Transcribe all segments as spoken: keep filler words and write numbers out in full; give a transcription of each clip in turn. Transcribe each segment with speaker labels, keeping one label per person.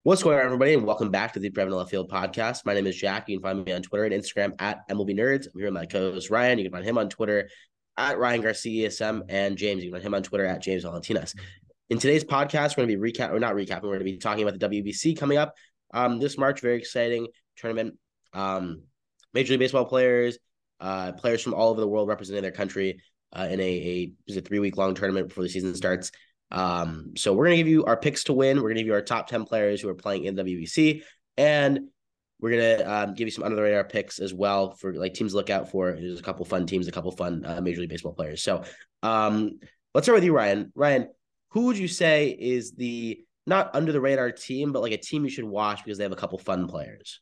Speaker 1: What's going on, everybody, and welcome back to the Brevin Left Field podcast. My name is Jack. You can find me on Twitter and Instagram at M L B Nerds. I'm here with my co-host Ryan. You can find him on Twitter at Ryan Garcia E S M, and James. You can find him on Twitter at James Valentinas. In today's podcast, we're going to be recap or not recapping. We're going to be talking about the W B C coming up um, this March. Very exciting tournament. Um, Major League Baseball players, uh, players from all over the world representing their country uh, in a, a, a three week long tournament before the season starts. Um, so we're going to give you our picks to win. We're going to give you our top ten players who are playing in the W B C, and we're going to um, give you some under the radar picks as well for like teams to look out for. There's a couple fun teams, a couple fun uh, Major League Baseball players. So um, let's start with you, Ryan. Ryan, who would you say is the not under the radar team, but like a team you should watch because they have a couple fun players?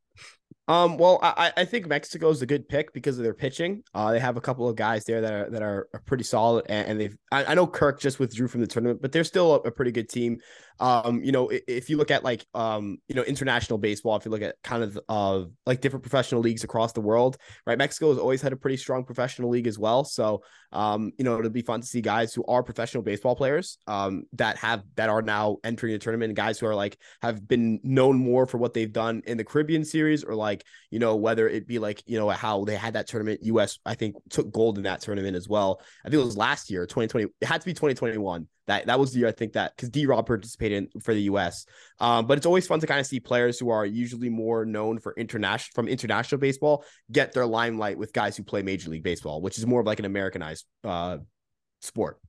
Speaker 2: Um, well, I, I think Mexico is a good pick because of their pitching. Uh, they have a couple of guys there that are that are, are pretty solid, and, and they've. I, I know Kirk just withdrew from the tournament, but they're still a, a pretty good team. Um, you know, if, if you look at like um, you know, international baseball, if you look at kind of uh like different professional leagues across the world, right? Mexico has always had a pretty strong professional league as well. So, um, you know, it'll be fun to see guys who are professional baseball players, um, that have that are now entering the tournament, and guys who are like have been known more for what they've done in the Caribbean series or like. You know, whether it be like, you know, how they had that tournament, U S, I think, took gold in that tournament as well. I think it was last year, twenty twenty. It had to be twenty twenty-one. That that was the year, I think, that because D-Rob participated in, for the U S. Um, but it's always fun to kind of see players who are usually more known for international from international baseball get their limelight with guys who play Major League Baseball, which is more of like an Americanized uh, sport.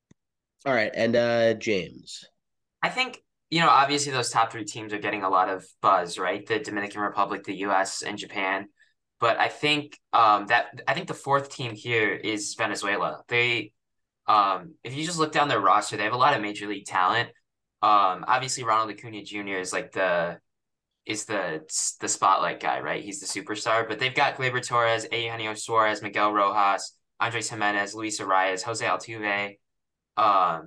Speaker 1: All right. And uh, James.
Speaker 3: I think, you know, obviously those top three teams are getting a lot of buzz, right? The Dominican Republic, the U S, and Japan. But I think um, that I think the fourth team here is Venezuela. They, um, if you just look down their roster, they have a lot of major league talent. Um, obviously Ronald Acuna Junior is like the is the the spotlight guy, right? He's the superstar. But they've got Gleyber Torres, Eugenio Suarez, Miguel Rojas, Andres Jimenez, Luis Arias, Jose Altuve, um,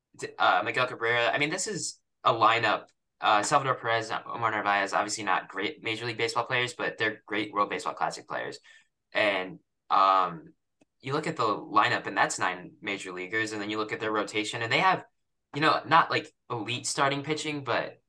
Speaker 3: uh, Miguel Cabrera. I mean, this is a lineup. Uh, Salvador Perez, Omar Narvaez, obviously not great Major League Baseball players, but they're great World Baseball Classic players. And um, you look at the lineup, and that's nine major leaguers, and then you look at their rotation, and they have, you know, not like elite starting pitching, but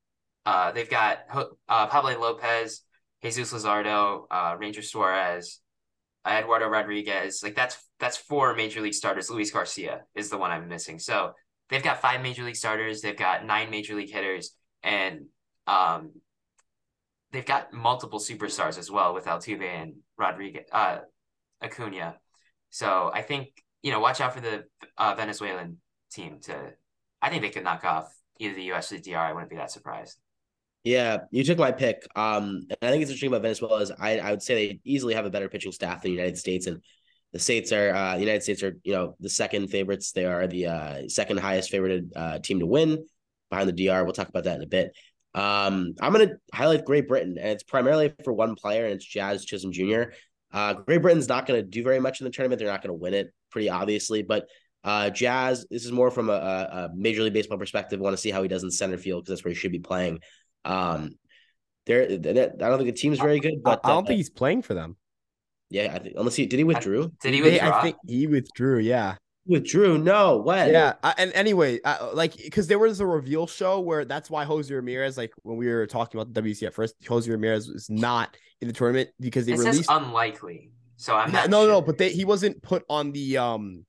Speaker 3: uh, they've got uh, Pablo Lopez, Jesus Luzardo, uh, Ranger Suarez, Eduardo Rodriguez. Like that's that's four major league starters. Luis Garcia is the one I'm missing. So they've got five major league starters. They've got nine major league hitters. And um, they've got multiple superstars as well with Altuve and Rodriguez, uh, Acuna. So I think, you know, watch out for the uh, Venezuelan team to, I think they could knock off either the U S or the D R. I wouldn't be that surprised.
Speaker 1: Yeah, you took my pick. Um, and I think it's interesting about Venezuela is I, I would say they easily have a better pitching staff than the United States. And the States are, uh, the United States are, you know, the second favorites. They are the uh, second highest favored uh, team to win behind the D R. We'll talk about that in a bit. Um, I'm going to highlight Great Britain, and it's primarily for one player, and it's Jazz Chisholm Junior Uh, Great Britain's not going to do very much in the tournament. They're not going to win it pretty obviously, but uh, Jazz, this is more from a, a Major League Baseball perspective. I want to see how he does in center field because that's where he should be playing. Um, they're, they're, I don't think the team's very good, but
Speaker 2: I don't
Speaker 1: uh,
Speaker 2: think he's playing for them.
Speaker 1: Yeah, I think unless he did he withdrew?
Speaker 3: Did he
Speaker 2: They,
Speaker 3: withdraw?
Speaker 2: I think he withdrew. Yeah.
Speaker 1: Withdrew? No, when?
Speaker 2: Yeah, I, and anyway, I, like because there was a reveal show where that's why Jose Ramirez, like when we were talking about the W B C at first, Jose Ramirez was not in the tournament because they
Speaker 3: it
Speaker 2: released
Speaker 3: says unlikely. So I'm not
Speaker 2: no,
Speaker 3: sure.
Speaker 2: no, but they, he wasn't put on the um.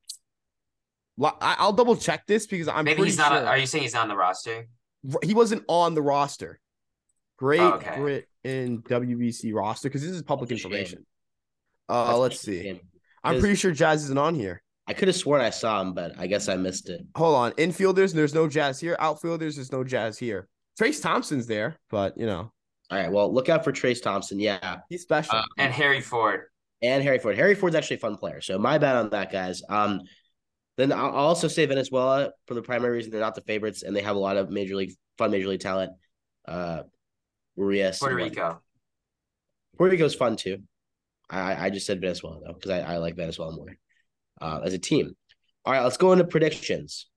Speaker 2: I, I'll double check this because I'm
Speaker 3: Maybe
Speaker 2: pretty
Speaker 3: he's not.
Speaker 2: sure
Speaker 3: Are you saying he's not on the roster?
Speaker 2: he wasn't on the roster. Great
Speaker 3: Oh, okay.
Speaker 2: Britain W B C roster because this is public
Speaker 1: That's a shame.
Speaker 2: information. Uh,
Speaker 1: That's
Speaker 2: let's
Speaker 1: a
Speaker 2: see.
Speaker 1: shame.
Speaker 2: I'm
Speaker 1: Because-
Speaker 2: pretty sure Jazz isn't on here.
Speaker 1: I could have sworn I saw him, but I guess I missed it.
Speaker 2: Hold on. Infielders, there's no Jazz here. Outfielders, there's no Jazz here. Trace Thompson's there, but you know.
Speaker 1: All right, well, look out for Trace Thompson. Yeah,
Speaker 2: He's special.
Speaker 1: Um,
Speaker 3: And Harry Ford.
Speaker 1: and Harry Ford. Harry Ford's actually a fun player, so my bad on that, guys. Um, then I'll also say Venezuela for the primary reason they're not the favorites, and they have a lot of major league fun major league talent. Uh, Urias,
Speaker 3: Puerto Rico.
Speaker 1: Puerto Rico's fun too. I I just said Venezuela though because I, I like Venezuela more uh, as a team. All right, let's go into predictions.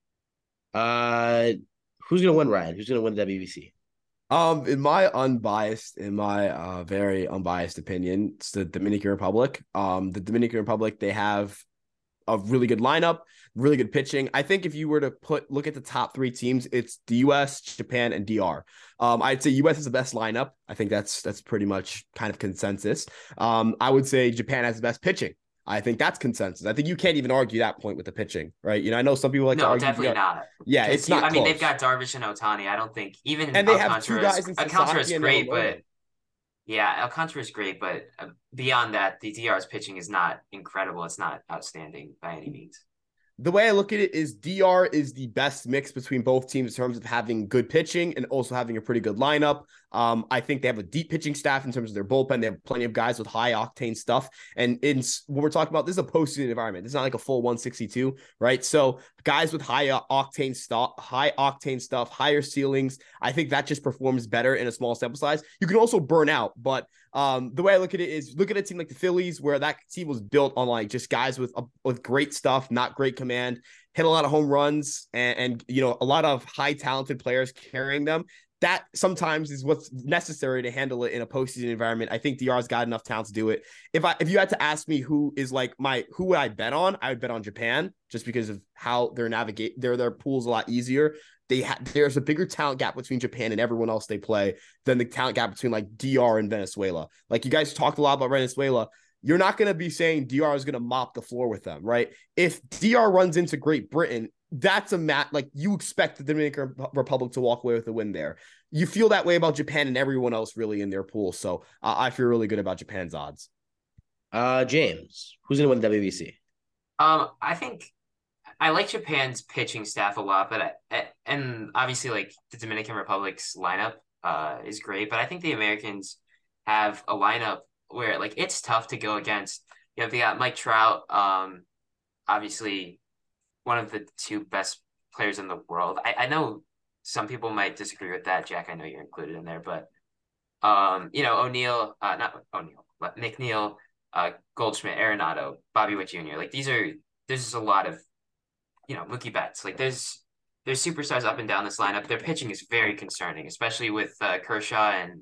Speaker 1: Uh, who's gonna win, Ryan? Who's gonna win the W B C?
Speaker 2: Um, in my unbiased, in my uh very unbiased opinion, it's the Dominican Republic. Um, the Dominican Republic, they have a really good lineup, really good pitching. I think if you were to put look at the top three teams, it's the U S, Japan, and D R. Um, I'd say U S is the best lineup. I think that's that's pretty much kind of consensus. Um, I would say Japan has the best pitching. I think that's consensus. I think you can't even argue that point with the pitching, right? You know, I know some people like
Speaker 3: no,
Speaker 2: to argue.
Speaker 3: definitely not.
Speaker 2: Yeah, it's
Speaker 3: you,
Speaker 2: not.
Speaker 3: I mean,
Speaker 2: close.
Speaker 3: they've got Darvish and Ohtani. I don't think even
Speaker 2: and they
Speaker 3: Alcantara
Speaker 2: have two guys in
Speaker 3: Alcantara is great,
Speaker 2: Yamamoto.
Speaker 3: but yeah, Alcantara is great, but beyond that, the D R's pitching is not incredible. It's not outstanding by any means.
Speaker 2: The way I look at it is D R is the best mix between both teams in terms of having good pitching and also having a pretty good lineup. Um, I think they have a deep pitching staff in terms of their bullpen. They have plenty of guys with high octane stuff. And in what we're talking about, this is a postseason environment. It's not like a full one sixty-two, right? So guys with high uh, octane stuff, high octane stuff, higher ceilings. I think that just performs better in a small sample size. You can also burn out, but um, the way I look at it is look at a team like the Phillies, where that team was built on like just guys with uh, with great stuff, not great command, hit a lot of home runs, and, and you know a lot of high talented players carrying them. That sometimes is what's necessary to handle it in a postseason environment. I think D R's got enough talent to do it. If I if you had to ask me who is like my who would I bet on, I would bet on Japan just because of how their navigate their their pool's a lot easier. They ha- there's a bigger talent gap between Japan and everyone else they play than the talent gap between like D R and Venezuela. Like you guys talked a lot about Venezuela. You're not going to be saying D R is going to mop the floor with them, right? If D R runs into Great Britain, that's a mat like you expect the Dominican Republic to walk away with a win there. You feel that way about Japan and everyone else really in their pool. So uh, I feel really good about Japan's odds.
Speaker 1: Uh, James, who's going to win the W B C?
Speaker 3: Um, I think I like Japan's pitching staff a lot, but I, and obviously like the Dominican Republic's lineup uh is great, but I think the Americans have a lineup where like it's tough to go against. You know, they got Mike Trout, um, obviously one of the two best players in the world. I, I know some people might disagree with that, Jack. I know you're included in there, but um, you know, O'Neill, uh, not O'Neill, but McNeil, uh, Goldschmidt, Arenado, Bobby Witt Junior Like these are there's just a lot of, you know, Mookie Betts. Like there's there's superstars up and down this lineup. Their pitching is very concerning, especially with uh, Kershaw and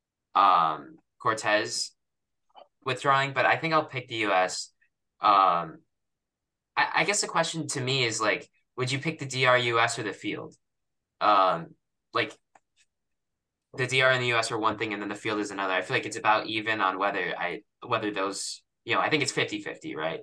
Speaker 3: um, Cortez withdrawing. But I think I'll pick the U S. Um, I, I guess the question to me is like, would you pick the D R U S or the field? Um, like the D R and the U S are one thing and then the field is another. I feel like it's about even on whether I whether those, you know, I think it's fifty-fifty, right?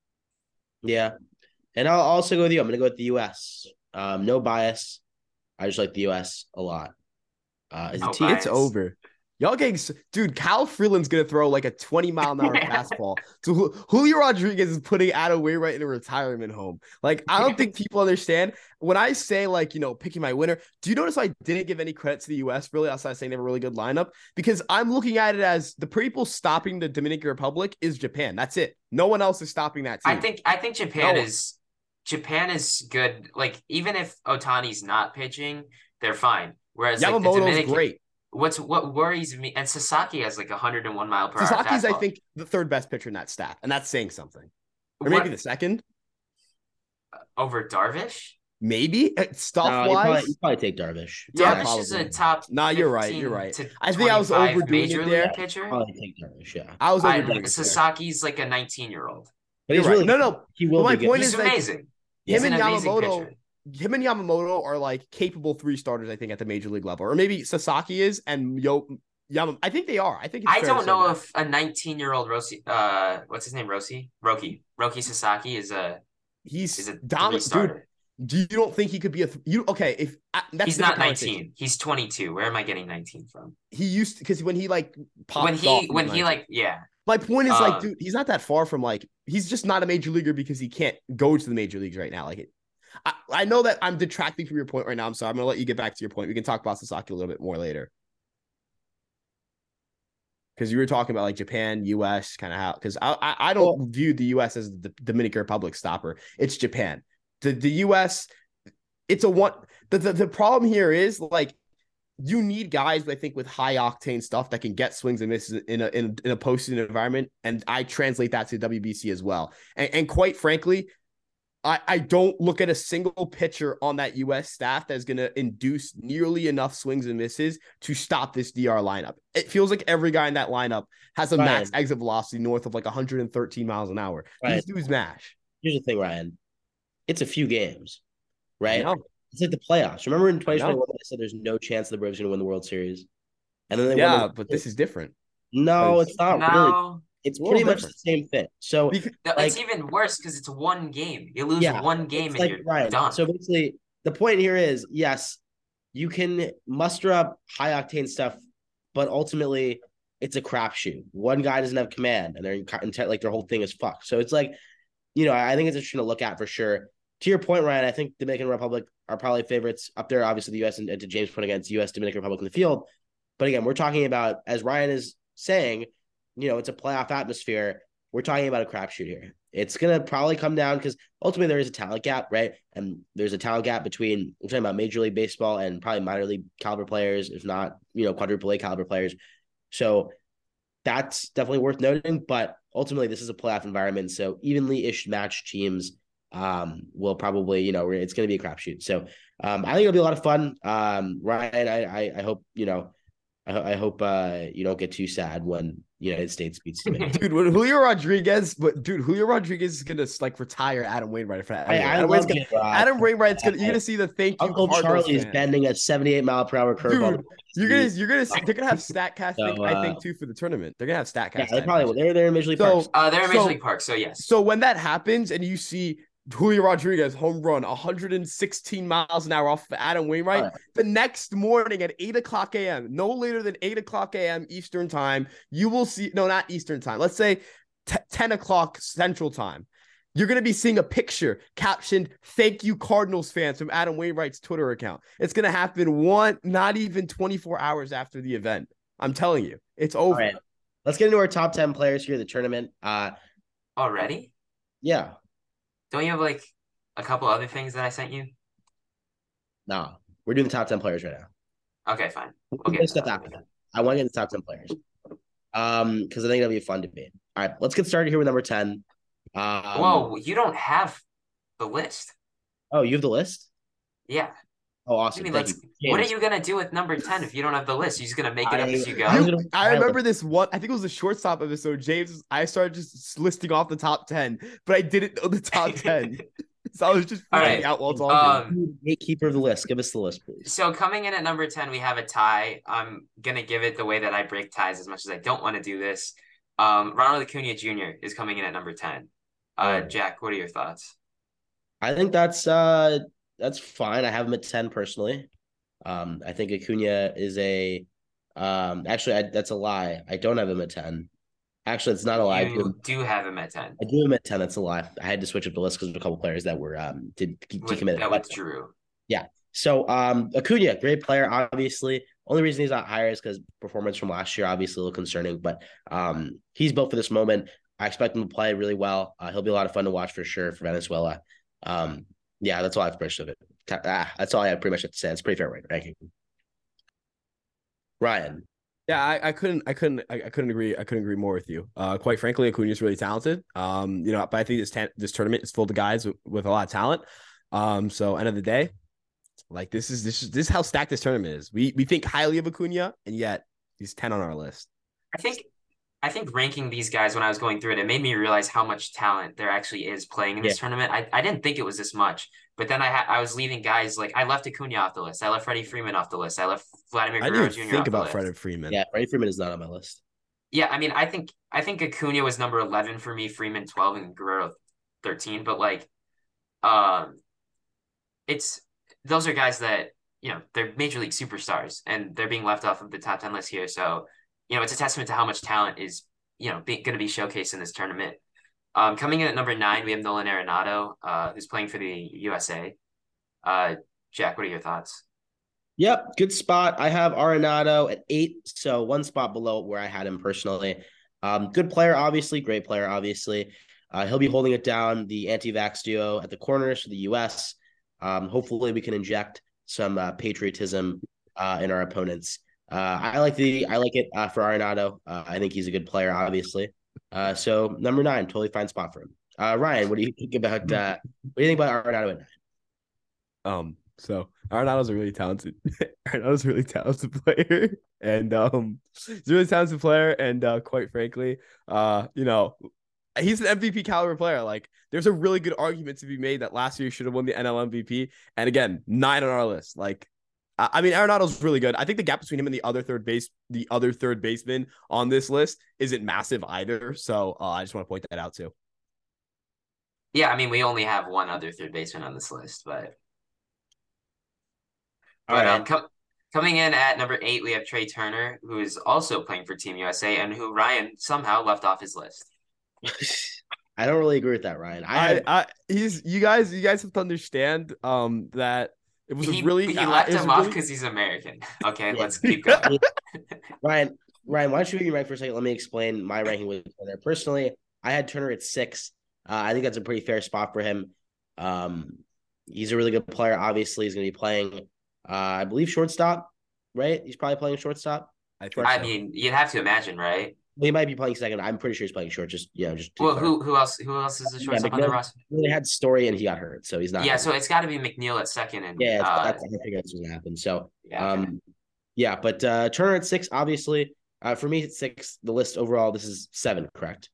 Speaker 1: Yeah. And I'll also go with you. I'm going to go with the U S. Um, no bias. I just like the U S a lot. Uh, is
Speaker 3: No
Speaker 1: it T?
Speaker 3: bias.
Speaker 2: It's over. Y'all getting, dude, Kyle Freeland's going to throw like a twenty mile an hour fastball. So Julio Rodriguez is putting Adam Wainwright in a retirement home. Like, I don't think people understand when I say, like, you know, picking my winner. Do you notice I didn't give any credit to the U S really outside saying they have a really good lineup? Because I'm looking at it as the people stopping the Dominican Republic is Japan. That's it. No one else is stopping that team.
Speaker 3: I think I think Japan
Speaker 2: No.
Speaker 3: is Japan is good. Like even if Otani's not pitching, they're fine. Whereas like the
Speaker 2: Yamamoto's
Speaker 3: Dominican,
Speaker 2: great.
Speaker 3: What's what worries me, and Sasaki has like one hundred one mile per hour.
Speaker 2: Sasaki's, I
Speaker 3: fastball.
Speaker 2: think, the third best pitcher in that staff, and that's saying something. Or
Speaker 3: What-
Speaker 2: maybe the second.
Speaker 3: over Darvish.
Speaker 2: Maybe stuff
Speaker 1: No, you
Speaker 2: wise.
Speaker 1: probably, you probably take Darvish.
Speaker 2: Yeah,
Speaker 3: Darvish is a
Speaker 2: probably.
Speaker 3: top.
Speaker 2: Nah, you're right, you're right. I think I was overdoing
Speaker 3: major
Speaker 2: it
Speaker 3: league
Speaker 2: there.
Speaker 3: pitcher.
Speaker 1: Probably take Darvish, yeah.
Speaker 2: I was
Speaker 3: I,
Speaker 2: overdoing it there.
Speaker 3: Sasaki's like a nineteen year old.
Speaker 1: But
Speaker 2: You're
Speaker 1: he's
Speaker 2: right.
Speaker 1: really
Speaker 2: No, no.
Speaker 1: He will
Speaker 2: But my
Speaker 1: be good.
Speaker 2: point
Speaker 3: He's
Speaker 2: is, like,
Speaker 3: amazing.
Speaker 1: Yeah.
Speaker 3: He's
Speaker 2: him
Speaker 3: an
Speaker 2: and
Speaker 3: amazing
Speaker 2: Yamamoto,
Speaker 3: pitcher.
Speaker 2: him and Yamamoto are like capable three starters, I think, at the major league level. Or maybe Sasaki is and Yo Yam. I think they are. I think it's
Speaker 3: I
Speaker 2: fair to
Speaker 3: don't
Speaker 2: say
Speaker 3: know
Speaker 2: that.
Speaker 3: if a nineteen year old Rossi, uh, what's his name, Rossi, Roki, Roki Sasaki is a
Speaker 2: he's
Speaker 3: is a
Speaker 2: dominant, dude.
Speaker 3: starter.
Speaker 2: Do you don't think he could be a th- you? Okay, if uh, that's
Speaker 3: He's
Speaker 2: a different
Speaker 3: not
Speaker 2: conversation.
Speaker 3: nineteen. He's twenty-two. Where am I getting nineteen from?
Speaker 2: He used because when he like popped
Speaker 3: When
Speaker 2: off,
Speaker 3: he when
Speaker 2: was
Speaker 3: he
Speaker 2: nineteen.
Speaker 3: like yeah.
Speaker 2: My point is like,
Speaker 3: Um,
Speaker 2: dude, he's not that far from like he's just not a major leaguer because he can't go to the major leagues right now. Like, it, I I know that I'm detracting from your point right now. I'm sorry. I'm gonna let you get back to your point. We can talk about Sasaki a little bit more later because you were talking about like Japan, U S, kind of how because I, I I don't
Speaker 1: Well-
Speaker 2: view the U S as the Dominican Republic stopper. It's Japan. The the U S. It's a one. The, the the problem here is like. You need guys, I think, with high octane stuff that can get swings and misses in a in, in a postseason environment, and I translate that to W B C as well. And, and quite frankly, I, I don't look at a single pitcher on that U S staff that's going to induce nearly enough swings and misses to stop this D R lineup. It feels like every guy in that lineup has a
Speaker 1: Right.
Speaker 2: max exit velocity north of like one hundred thirteen miles an hour.
Speaker 1: Right.
Speaker 2: These dudes mash.
Speaker 1: here's the thing, Ryan. It's a few games,
Speaker 2: I
Speaker 1: right?
Speaker 2: know.
Speaker 1: It's like the playoffs. Remember in
Speaker 2: I
Speaker 1: twenty twenty-one,
Speaker 2: know.
Speaker 1: I said there's no chance the Braves are going to win the World Series, and then they won the
Speaker 2: Yeah,
Speaker 1: World
Speaker 2: but this
Speaker 1: Series.
Speaker 2: is different
Speaker 1: No,
Speaker 2: because
Speaker 1: it's not really.
Speaker 3: No,
Speaker 1: It's
Speaker 2: it's a little
Speaker 1: pretty much the
Speaker 2: different.
Speaker 1: same thing. So,
Speaker 2: Because
Speaker 3: no, it's
Speaker 1: like,
Speaker 3: even worse because it's one game. You lose
Speaker 1: yeah,
Speaker 3: one game
Speaker 1: it's
Speaker 3: and
Speaker 1: like
Speaker 3: you're
Speaker 1: Ryan.
Speaker 3: done.
Speaker 1: So basically, the point here is, yes, you can muster up high octane stuff, but ultimately, it's a crapshoot. One guy doesn't have command, and they're in, like their whole thing is fucked. So it's like, you know, I think it's interesting to look at for sure. To your point, Ryan, I think Dominican Republic are probably favorites up there. Obviously, the U S and, and to James' point against U S Dominican Republic in the field. But again, we're talking about, as Ryan is saying, you know, it's a playoff atmosphere. We're talking about a crapshoot here. It's gonna probably come down because ultimately there is a talent gap, right? And there's a talent gap between we're talking about Major League Baseball and probably minor league caliber players, if not, you know, quadruple A caliber players. So that's definitely worth noting. But ultimately, this is a playoff environment, so evenly ish matched teams um, will probably, you know, it's going to be a crapshoot. So um, I think it'll be a lot of fun. Um, Ryan, I, I, I hope you know, I, I hope uh, you don't get too sad when United States beats Dominican.
Speaker 2: dude, when Julio Rodriguez, but dude, Julio Rodriguez is gonna like retire Adam Wainwright for that.
Speaker 1: I, I
Speaker 2: Adam,
Speaker 1: love
Speaker 2: gonna,
Speaker 1: J-Rod.
Speaker 2: Adam Wainwright's gonna. You're gonna see the thank you
Speaker 1: Uncle
Speaker 2: Cardinals
Speaker 1: Charlie is
Speaker 2: fans.
Speaker 1: bending a seventy-eight mile per hour curveball.
Speaker 2: Dude, you're gonna you're gonna see, they're gonna have Statcast.
Speaker 1: So,
Speaker 2: think, I think
Speaker 1: uh,
Speaker 2: too for the tournament. They're gonna have Statcast.
Speaker 1: Yeah, they probably will. They're they're in Major League
Speaker 2: So-
Speaker 1: Parks.
Speaker 3: Uh, they're in Major
Speaker 2: So-
Speaker 3: League Park, so yes.
Speaker 2: So when that happens and you see Julio Rodriguez home run one hundred sixteen miles an hour off of Adam Wainwright,
Speaker 1: All right.
Speaker 2: the next morning at eight o'clock a.m., no later than eight o'clock a.m. Eastern time, you will see, no, not Eastern time, let's say t- ten o'clock Central time. You're going to be seeing a picture captioned, "Thank you, Cardinals fans," from Adam Wainwright's Twitter account. It's going to happen one, not even twenty-four hours after the event. I'm telling you, it's over.
Speaker 1: All right. Let's get into our top ten players here, the tournament. Uh,
Speaker 3: Already?
Speaker 1: yeah.
Speaker 3: Don't you have like a couple other things that I sent you?
Speaker 1: No, we're doing the top ten players right now.
Speaker 3: Okay, fine.
Speaker 1: We'll
Speaker 3: Okay.
Speaker 1: get stuff after that. I want to get the top ten players. Um, because I think it'll be a fun debate. All right, let's get started here with number ten. Um,
Speaker 3: Whoa, you don't have the list.
Speaker 1: Oh, you have the list?
Speaker 3: Yeah.
Speaker 1: Oh,
Speaker 3: I
Speaker 1: awesome.
Speaker 3: mean,
Speaker 1: Thank
Speaker 3: let's.
Speaker 1: you.
Speaker 3: What are
Speaker 1: James,
Speaker 3: you gonna do with number ten if you don't have the list? You're just gonna make it up
Speaker 1: I-
Speaker 3: as you go.
Speaker 1: I was
Speaker 2: You-
Speaker 1: gonna-
Speaker 2: I remember this one. I think it was a shortstop episode. James, I started just listing off the top ten, but I didn't know the top ten. So I was just
Speaker 3: All
Speaker 2: freaking
Speaker 3: right,
Speaker 2: out while talking.
Speaker 3: Um,
Speaker 1: gatekeeper of the list. Give us the list, please.
Speaker 3: so coming in at number ten, we have a tie. I'm gonna give it the way that I break ties as much as I don't want to do this. Um, Ronald Acuna Junior is coming in at number ten. Uh,
Speaker 1: Oh.
Speaker 3: Jack, what are your thoughts?
Speaker 1: I think that's uh that's fine. I have him at ten personally. Um, I think Acuna is a um actually I, that's a lie. I don't have him at ten. Actually, it's not a lie. I do,
Speaker 3: You do have him at ten.
Speaker 1: I do have him at ten. That's a lie. I had to switch up the list because of a couple players that were um did
Speaker 3: With,
Speaker 1: decommitted.
Speaker 3: that
Speaker 1: But-
Speaker 3: withdrew.
Speaker 1: So um Acuna, great player, obviously. Only reason he's not higher is because performance from last year obviously a little concerning, but um he's built for this moment. I expect him to play really well. Uh, he'll be a lot of fun to watch for sure for Venezuela. Um, yeah, that's all I have to push of it. Ah, that's all I have pretty much have to say. It's pretty fair ranking. Ryan.
Speaker 2: Yeah, I, I couldn't, I couldn't, I, I couldn't agree. I couldn't agree more with you. Uh, quite frankly, Acuna is really talented. Um, you know, but I think this ta- this tournament is full of guys with, with a lot of talent. Um, so end of the day, like this is this is this is how stacked this tournament is. We we think highly of Acuna, and yet he's ten on our list.
Speaker 3: I think I think ranking these guys when I was going through it, it made me realize how much talent there actually is playing in this
Speaker 1: Yeah.
Speaker 3: tournament. I, I didn't think it was this much, but then I had I was leaving guys like I left Acuna off the list. I left Freddie Freeman off the list. I left Vladimir
Speaker 2: I
Speaker 3: Guerrero
Speaker 2: didn't
Speaker 3: Junior
Speaker 2: even think
Speaker 3: off the
Speaker 2: about
Speaker 3: list.
Speaker 2: Freddie Freeman.
Speaker 1: Yeah, Freddie Freeman is not on my list.
Speaker 3: Yeah, I mean, I think I think Acuna was number eleven for me, Freeman twelve, and Guerrero thirteen. But like, um, it's those are guys that you know they're major league superstars, and they're being left off of the top ten list here. So, you know, it's a testament to how much talent is you know going to be showcased in this tournament. Um, coming in at number nine, we have Nolan Arenado, uh, who's playing for the U S A. Uh, Jack, what are your thoughts?
Speaker 1: Yep, good spot. I have Arenado at eight, so one spot below where I had him personally. Um, good player, obviously. Great player, obviously. Uh, he'll be holding it down, the anti-vax duo at the corners for the U S. Um, hopefully, we can inject some uh, patriotism uh, in our opponents. Uh, I like the I like it uh, for Arenado. Uh, I think he's a good player, obviously. Uh, so number nine, totally fine spot for him. Uh, Ryan, what do you think about uh, what do you think about Arenado at nine?
Speaker 2: Um, so Arenado's a really talented Arenado's a really talented player. And um he's a really talented player. And uh quite frankly, uh, you know, he's an M V P caliber player. Like, there's a really good argument to be made that last year he should have won the N L M V P. And again, nine on our list. Like, I, I mean, Arenado's really good. I think the gap between him and the other third base, the other third baseman on this list isn't massive either. So uh, I just want to point that out too.
Speaker 3: Yeah, I mean, we only have one other third baseman on this list, but
Speaker 1: All
Speaker 3: but
Speaker 1: right.
Speaker 3: um, com- coming in at number eight, we have Trey Turner, who is also playing for Team U S A and who Ryan somehow left off his list.
Speaker 1: I don't really agree with that, Ryan. I,
Speaker 2: I,
Speaker 1: had,
Speaker 2: I he's you guys you guys have to understand um that it was
Speaker 3: He
Speaker 2: a really
Speaker 3: he
Speaker 2: uh,
Speaker 3: left
Speaker 2: it was
Speaker 3: him
Speaker 2: a
Speaker 3: off
Speaker 2: really-
Speaker 3: because he's American. Okay,
Speaker 1: Yeah.
Speaker 3: let's keep going.
Speaker 1: Ryan, Ryan, why don't you read me right for a second? Let me explain my ranking with Turner. Personally, I had Turner at six. Uh, I think that's a pretty fair spot for him. Um, he's a really good player. Obviously, he's going to be playing, uh, I believe, shortstop, right? He's probably playing shortstop.
Speaker 2: I think
Speaker 3: I
Speaker 2: so.
Speaker 3: mean, you'd have to imagine, right?
Speaker 1: Well, he might be playing second. I'm pretty sure he's playing short. Just you know, just to
Speaker 3: Well,
Speaker 1: clarify.
Speaker 3: who who else who else is the
Speaker 1: Yeah,
Speaker 3: shortstop on the
Speaker 1: McNeil,
Speaker 3: roster?
Speaker 1: they had Story and he got hurt, so he's not.
Speaker 3: Yeah, so it's got to be McNeil at second, and
Speaker 1: yeah, it's,
Speaker 3: uh,
Speaker 1: that's I figured that's going to happen. So,
Speaker 3: yeah, okay.
Speaker 1: um, yeah, but uh, Turner at six, obviously. Uh, for me, at six. The list overall, this is seven, correct?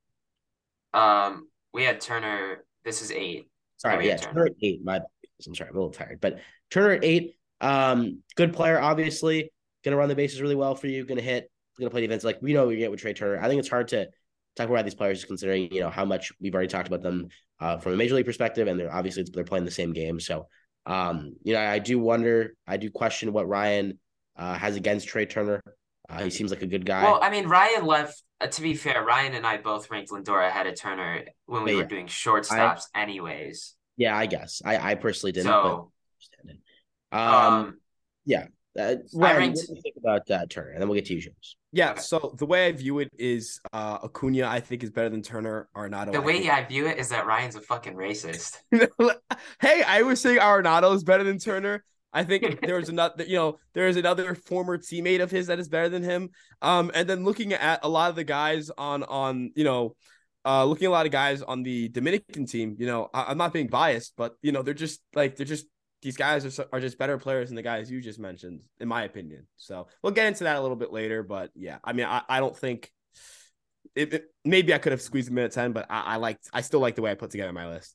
Speaker 3: um, we had Turner. This is eight.
Speaker 1: Sorry,
Speaker 3: we
Speaker 1: yeah,
Speaker 3: had
Speaker 1: Turner at eight. My, I'm sorry, I'm a little tired, but Turner at eight. Um, good player, obviously. Going to run the bases really well for you. Going to hit. Going to play defense. Like we know we get with Trey Turner. I think it's hard to talk about these players, considering you know how much we've already talked about them uh, from a major league perspective, and they're obviously they're playing the same game. So, um, you know, I do wonder, I do question what Ryan uh, has against Trey Turner. Uh, he seems like a good guy.
Speaker 3: Well, I mean, Ryan left. Uh, to be fair, Ryan and I both ranked Lindor ahead of Turner when we
Speaker 1: Yeah,
Speaker 3: were
Speaker 1: yeah.
Speaker 3: doing shortstops, anyways.
Speaker 1: Yeah, I guess I, I personally didn't.
Speaker 3: So,
Speaker 1: but um,
Speaker 3: um,
Speaker 1: yeah. Uh,
Speaker 3: I
Speaker 1: Ryan,
Speaker 3: ranked-
Speaker 1: what do you think about uh, Turner? And then we'll get to you, James.
Speaker 2: Yeah,
Speaker 3: Okay.
Speaker 2: so the way I view it is uh Acuna, I think, is better than Turner. Arenado.
Speaker 3: the
Speaker 2: I
Speaker 3: way
Speaker 2: think-
Speaker 3: I view it is that Ryan's a fucking racist.
Speaker 2: Hey, I was saying Arenado is better than Turner. I think there's another, you know, there's another former teammate of his that is better than him. Um, and then looking at a lot of the guys on on you know, uh, looking at a lot of guys on the Dominican team, you know, I, I'm not being biased, but you know, they're just like they're just these guys are so, are just better players than the guys you just mentioned, in my opinion. So we'll get into that a little bit later, but yeah, I mean, I, I don't think it, it maybe I could have squeezed him in at ten, but I, I liked I still like the way I put together my list.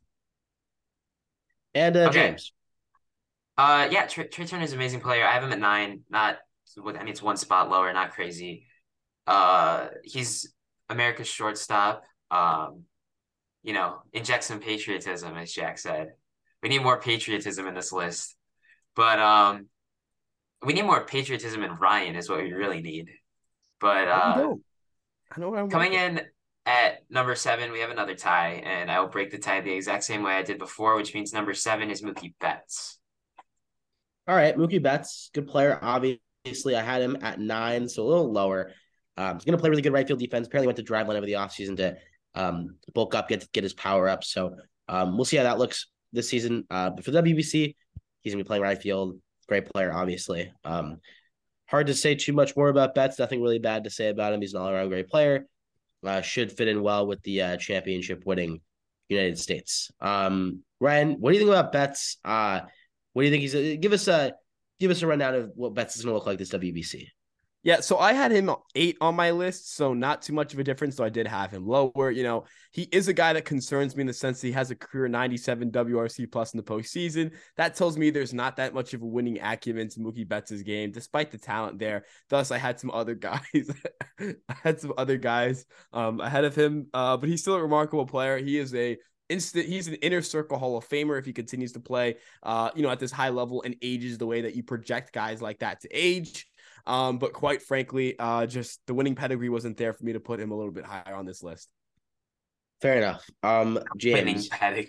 Speaker 1: And uh,
Speaker 3: Okay.
Speaker 1: James.
Speaker 3: Uh, yeah, Trey, Trey Turner's an amazing player. I have him at nine. Not with, I mean, it's one spot lower, not crazy. Uh, he's America's shortstop. Um, you know, inject some patriotism, as Jack said. We need more patriotism in this list, but um, we need more patriotism in Ryan is what we really need. But
Speaker 2: I
Speaker 3: uh,
Speaker 2: don't. I know what I'm
Speaker 3: coming
Speaker 2: working.
Speaker 3: in at number seven, we have another tie, and I will break the tie the exact same way I did before, which means number seven is Mookie Betts.
Speaker 1: All right, Mookie Betts, good player. Obviously, I had him at nine, so a little lower. Um, he's going to play really good right field defense. Apparently went to Driveline over the offseason to um, bulk up, get get his power up. So um, we'll see how that looks this season. Uh, but for the W B C, he's going to be playing right field. Great player, obviously. Um, hard to say too much more about Betts. Nothing really bad to say about him. He's an all-around great player. Uh, should fit in well with the uh, championship-winning United States. Um, Ryan, what do you think about Betts? Uh, what do you think he's? Uh, give us a give us a rundown of what Betts is going to look like this W B C.
Speaker 2: Yeah, so I had him eight on my list, so not too much of a difference. So I did have him lower. You know, he is a guy that concerns me in the sense that he has a career ninety-seven W R C plus in the postseason. That tells me there's not that much of a winning acumen to Mookie Betts' game, despite the talent there. Thus, I had some other guys. I had some other guys um, ahead of him, uh, but he's still a remarkable player. He is a instant. He's an inner circle Hall of Famer if he continues to play, uh, you know, at this high level and ages the way that you project guys like that to age. Um, but quite frankly, uh, just the winning pedigree wasn't there for me to put him a little bit higher on this list.
Speaker 1: Fair enough. Um,
Speaker 3: Winning
Speaker 1: James.
Speaker 3: pedigree.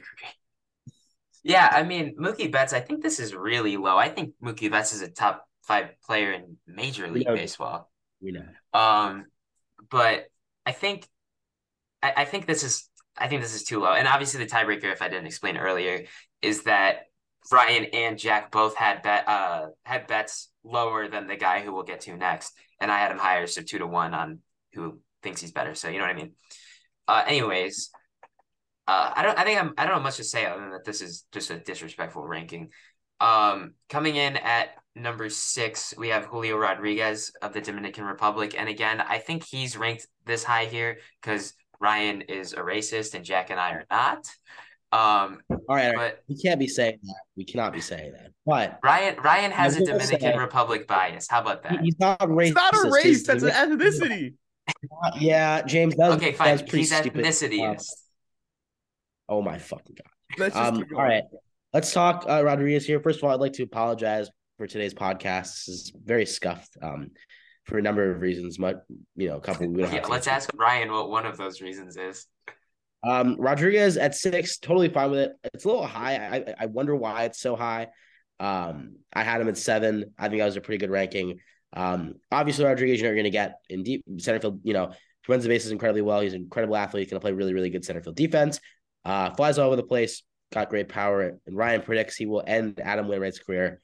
Speaker 3: Yeah, I mean, Mookie Betts, I think this is really low. I think Mookie Betts is a top five player in Major League
Speaker 1: know.
Speaker 3: Baseball.
Speaker 1: You know.
Speaker 3: Um, but I think I, I think this is I think this is too low. And obviously the tiebreaker, if I didn't explain earlier, is that Ryan and Jack both had bet uh had bets lower than the guy who we'll get to next, and I had him higher, so two to one on who thinks he's better. So you know what I mean. Uh, anyways, uh, I don't. I think I'm. I don't know much to say other than that this is just a disrespectful ranking. Um, coming in at number six, we have Julio Rodriguez of the Dominican Republic, and again, I think he's ranked this high here because Ryan is a racist and Jack and I are not. Um,
Speaker 1: All right, all right.
Speaker 3: but
Speaker 1: We can't be saying that. We cannot be saying that. But
Speaker 3: Ryan Ryan
Speaker 1: I
Speaker 3: has a
Speaker 1: will
Speaker 3: Dominican
Speaker 1: say,
Speaker 3: Republic bias. How about
Speaker 1: he-
Speaker 3: that?
Speaker 1: he's not
Speaker 2: It's not a
Speaker 1: racist.
Speaker 2: race.
Speaker 1: Too.
Speaker 2: That's an ethnicity.
Speaker 1: Yeah, James does
Speaker 3: Okay,
Speaker 1: does
Speaker 3: fine.
Speaker 1: pretty
Speaker 3: He's
Speaker 1: stupid.
Speaker 3: ethnicity.
Speaker 1: Um, oh my fucking god.
Speaker 2: Let's just
Speaker 1: Um,
Speaker 2: keep
Speaker 1: all
Speaker 2: going.
Speaker 1: right, let's talk uh, Rodriguez here. First of all, I'd like to apologize for today's podcast. This is very scuffed. Um, for a number of reasons, but you know, a couple. We don't
Speaker 3: Yeah,
Speaker 1: have to
Speaker 3: let's ask Ryan what one of those reasons is.
Speaker 1: Um, Rodriguez at six, totally fine with it. It's a little high. I I wonder why it's so high. Um, I had him at seven. I think that was a pretty good ranking. Um, obviously Rodriguez, you're going to get in deep center field. You know, he runs the bases incredibly well. He's an incredible athlete. He's going to play really, really good center field defense. Uh, flies all over the place. Got great power. And Ryan predicts he will end Adam Wainwright's career.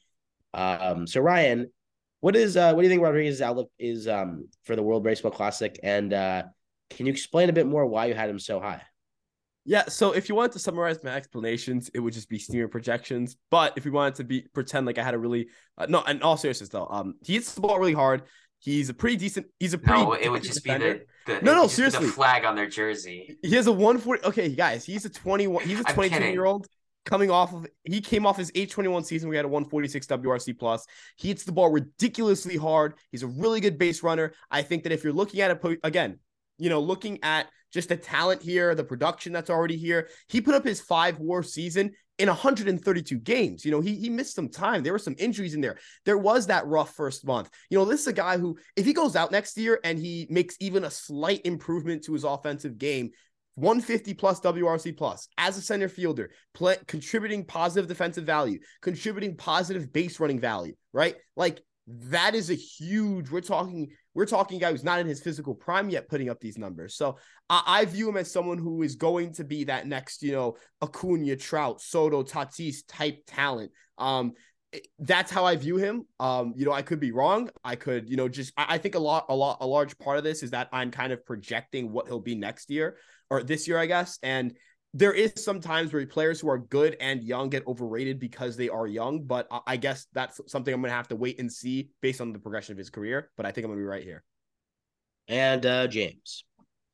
Speaker 1: Um, so Ryan, what is uh, what do you think Rodriguez's outlook is um for the World Baseball Classic? And uh, can you explain a bit more why you had him so high?
Speaker 2: Yeah, so if you wanted to summarize my explanations, it would just be steamer projections. But if we wanted to be pretend like I had a really uh, no, in all seriousness though, um, he hits the ball really hard. He's a pretty decent. He's a pretty.
Speaker 3: No, it would just defender. be the, the
Speaker 2: no, no,
Speaker 3: the
Speaker 2: seriously,
Speaker 3: flag on their jersey.
Speaker 2: He has a one forty. Okay, guys, he's a twenty-one. He's a twenty-two year old coming off of. He came off his eight twenty-one season. We had a one forty-six W R C plus. He hits the ball ridiculously hard. He's a really good base runner. I think that if you're looking at it again, you know, looking at just the talent here, the production that's already here. He put up his five WAR season in one hundred thirty-two games. You know, he he missed some time. There were some injuries in there. There was that rough first month. You know, this is a guy who, if he goes out next year and he makes even a slight improvement to his offensive game, one fifty plus W R C plus as a center fielder, play, contributing positive defensive value, contributing positive base running value, right? Like that is a huge, we're talking, we're talking a guy who's not in his physical prime yet putting up these numbers. So I, I view him as someone who is going to be that next, you know, Acuna, Trout, Soto, Tatis type talent. Um, that's how I view him. Um, you know, I could be wrong. I could, you know, just, I, I think a lot, a lot, a large part of this is that I'm kind of projecting what he'll be next year or this year, I guess. And there is some times where players who are good and young get overrated because they are young, but I guess that's something I'm going to have to wait and see based on the progression of his career. But I think I'm going to be right here.
Speaker 1: And uh, James.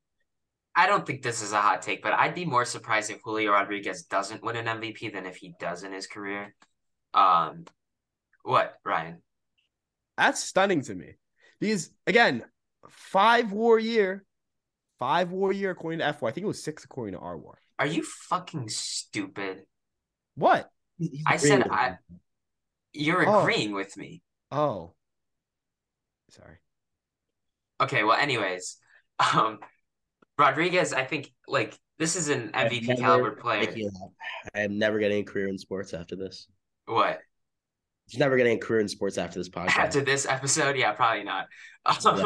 Speaker 3: I don't think this is a hot take, but I'd be more surprised if Julio Rodriguez doesn't win an M V P than if he does in his career. Um, what, Ryan?
Speaker 2: That's stunning to me because, again, five WAR year, five WAR year according to F W A R. I think it was six according to our WAR.
Speaker 3: Are you fucking stupid?
Speaker 2: What?
Speaker 1: He's
Speaker 3: I said I. You're
Speaker 2: Oh.
Speaker 3: agreeing with me.
Speaker 2: Oh, sorry.
Speaker 3: Okay, well, anyways, um, Rodriguez, I think like this is an M V P caliber player.
Speaker 1: I am never getting a career in sports after this.
Speaker 3: What?
Speaker 1: He's never getting a career in sports after this podcast.
Speaker 3: After this episode, yeah, probably not. Um,
Speaker 1: Yeah.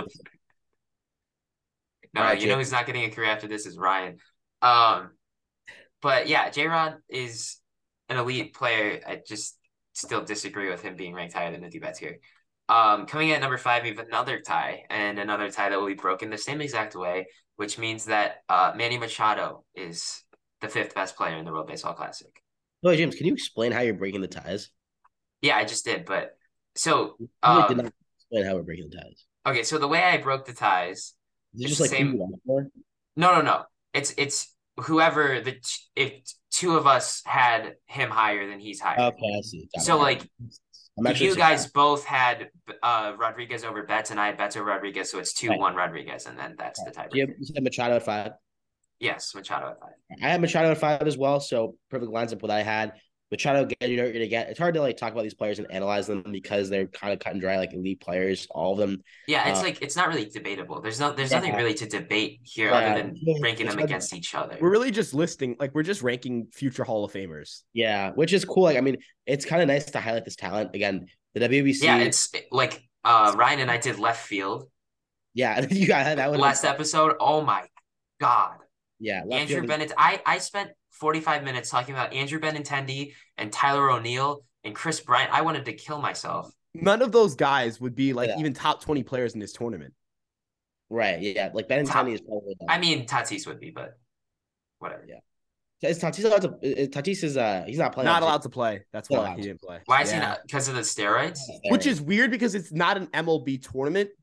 Speaker 3: No,
Speaker 1: All right,
Speaker 3: you know
Speaker 1: James.
Speaker 3: who's not getting a career after this is Ryan. Um, but yeah, J-Rod is an elite player. I just still disagree with him being ranked higher than Mookie Betts here. Um, coming in at number five, we have another tie, and another tie that will be broken the same exact way, which means that uh, Manny Machado is the fifth best player in the World Baseball Classic.
Speaker 1: Oh, James, can you explain how you're breaking the ties?
Speaker 3: Yeah, I just did, but so
Speaker 1: You
Speaker 3: um,
Speaker 1: did not explain how we're breaking the ties.
Speaker 3: okay, so the way I broke the ties,
Speaker 1: Is it
Speaker 3: it's
Speaker 1: just
Speaker 3: the
Speaker 1: like
Speaker 3: same-
Speaker 1: who you want for?
Speaker 3: no, no, no, it's it's whoever the if two of us had him higher than he's higher.
Speaker 1: Okay, I see. Got
Speaker 3: So
Speaker 1: it.
Speaker 3: like
Speaker 1: I'm
Speaker 3: if
Speaker 1: actually
Speaker 3: you
Speaker 1: surprised.
Speaker 3: guys both had uh Rodriguez over Betts and I had Betts over Rodriguez, so it's two
Speaker 1: Right.
Speaker 3: one Rodriguez, and then that's the
Speaker 1: Do you,
Speaker 3: tiebreaker.
Speaker 1: have, you said Machado at five.
Speaker 3: Yes, Machado at five.
Speaker 1: I had Machado at five as well, so perfect lines up what I had. Machado, again, you know what you're gonna get. It's hard to like talk about these players and analyze them because they're kind of cut and dry, like elite players, all of them.
Speaker 3: Yeah, it's
Speaker 1: Uh,
Speaker 3: like it's not really debatable. There's no there's
Speaker 1: Yeah.
Speaker 3: nothing really to debate here
Speaker 1: Yeah.
Speaker 3: other than
Speaker 1: Yeah,
Speaker 3: ranking
Speaker 1: it's
Speaker 3: them
Speaker 1: hard-
Speaker 3: against each other.
Speaker 2: We're really just listing, like, we're just ranking future Hall of Famers.
Speaker 1: Yeah, which is cool. Like, I mean, it's kind of nice to highlight this talent again. The W B C.
Speaker 3: Yeah, it's like uh Ryan and I did left field
Speaker 1: yeah. You got that one
Speaker 3: last episode. Oh my God.
Speaker 1: Yeah, left
Speaker 3: Andrew
Speaker 1: field is-
Speaker 3: Bennett. I, I spent forty-five minutes talking about Andrew Benintendi and Tyler O'Neill and Chris Bryant. I wanted to kill myself.
Speaker 2: None of those guys would be like
Speaker 1: Yeah.
Speaker 2: even top twenty players in this tournament.
Speaker 1: Right. Yeah, like Ben
Speaker 3: Top-
Speaker 1: Benintendi is probably.
Speaker 3: I mean, Tatis would be, but whatever.
Speaker 1: Yeah. Is Tatis allowed to? is- Tatis is uh he's not playing.
Speaker 2: Not
Speaker 1: on
Speaker 2: allowed to play. That's
Speaker 1: Not
Speaker 2: why
Speaker 1: allowed
Speaker 2: he
Speaker 1: to.
Speaker 2: didn't play.
Speaker 3: Why is he
Speaker 2: Yeah.
Speaker 3: not? Because of the steroids?
Speaker 1: team.
Speaker 2: Which is weird because it's not an M L B tournament,